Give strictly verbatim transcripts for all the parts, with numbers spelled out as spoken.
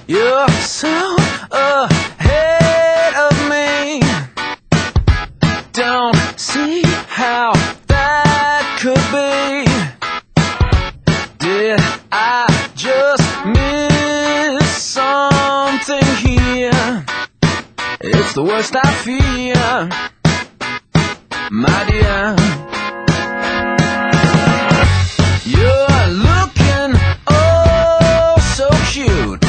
You're so ahead of me. Don't see how that could be. Did I just miss something here? It's the worst I fear, my dear. You're looking oh so cute.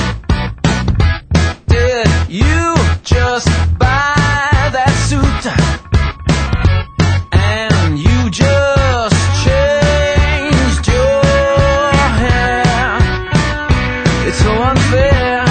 Did you just buy that suit? And you just changed your hair. It's so unfair.